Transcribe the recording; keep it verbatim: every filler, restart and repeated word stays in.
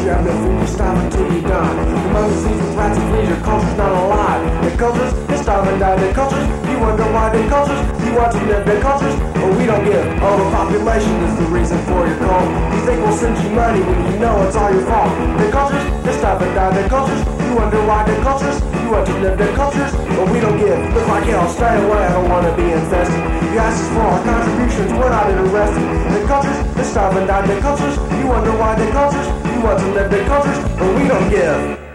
you have no food, you starve until you die. The among diseases, rats and fleas, your culture's not alive. The cultures, they starve and die. The cultures, you wonder why the cultures, you want to live the cultures, but we don't give. Overpopulation is the reason for your call. You think we'll send you money when you know it's all your fault. The cultures, they starve and die. The cultures, you wonder why the cultures, you want to live the cultures, but we don't give. Look like hell, stay away, I don't want to be infested. You ask us for our contributions, we're not interested. The cultures, they starve and die. The cultures, you wonder why the cultures, you want to live the cultures, but we don't give.